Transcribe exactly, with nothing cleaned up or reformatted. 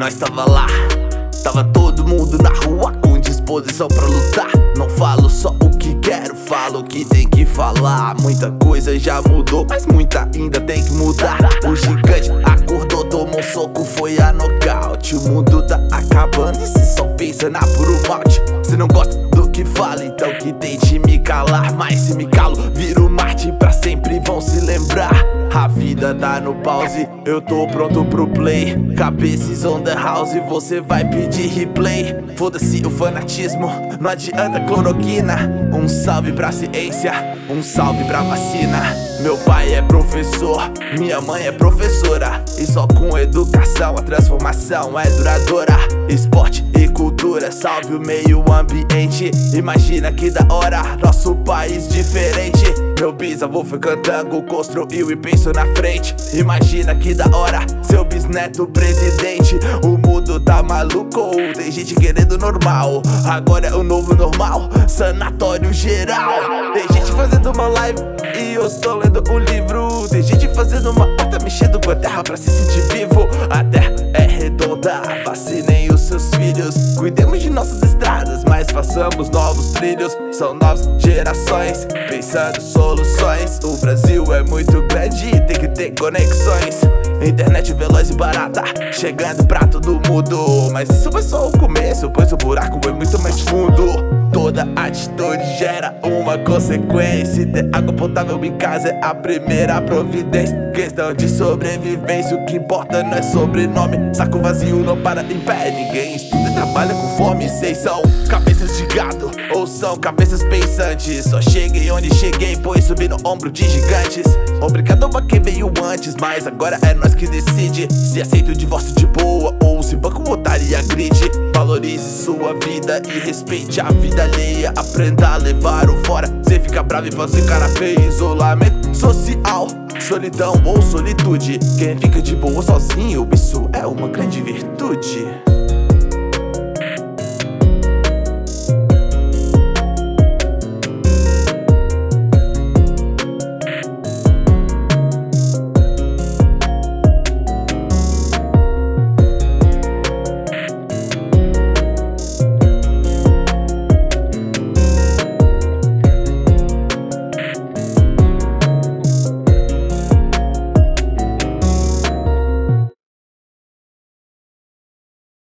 nós tava lá, tava todo mundo na rua com disposição pra lutar. Não falo só o que quero, falo o que tem que falar. Muita coisa já mudou, mas muita ainda tem que mudar. O gigante acordou, tomou um soco, foi a nocaute. O mundo tá acabando e cê só pensa na puro malte. Cê não gosta do que fala, então que tente me calar. Mas se me calo, viro Marte, pra sempre vão se lembrar. A vida tá no pause, eu tô pronto pro play. Cabeças on the house, você vai pedir replay. Foda-se o fanatismo, não adianta cloroquina. Um salve pra ciência, um salve pra vacina. Meu pai é professor, minha mãe é professora. E só com educação a transformação é duradoura. Esporte e cultura, salve o meio ambiente. Imagina que da hora, nosso país diferente. Meu bisavô foi cantando, construiu e pensou na frente. Imagina que da hora, seu bisneto presidente. O mundo tá maluco, tem gente querendo normal. Agora é o novo normal, sanatório geral. Tem gente fazendo uma live e eu estou lendo um livro. Tem gente fazendo uma horta, mexendo com a terra pra se sentir vivo. A terra é redonda, vacinem os seus filhos. Cuidemos de nossas estradas, mas façamos novos trilhos. São novas gerações, pensando soluções. O Brasil é muito grande, tem que ter conexões. Internet veloz e barata, chegando pra todo mundo. Mas isso foi só o começo, pois o buraco é muito mais fundo. Toda atitude gera uma consequência. Ter água potável em casa é a primeira providência. Questão de sobrevivência, o que importa não é sobrenome. Saco vazio não para em pé, ninguém estuda e trabalha com fome. Cês são cabeças de gado ou são cabeças pensantes? Só cheguei onde cheguei, pois subi no ombro de gigantes. Obrigado a quem veio antes, mas agora é nós que decide se aceita o divórcio de boa ou se banco otaria grid. Valorize sua vida e respeite a vida alheia. Aprenda a levar o fora, cê fica bravo e fazer cara feia. Isolamento social, solidão ou solitude. Quem fica de boa sozinho, isso é uma grande virtude.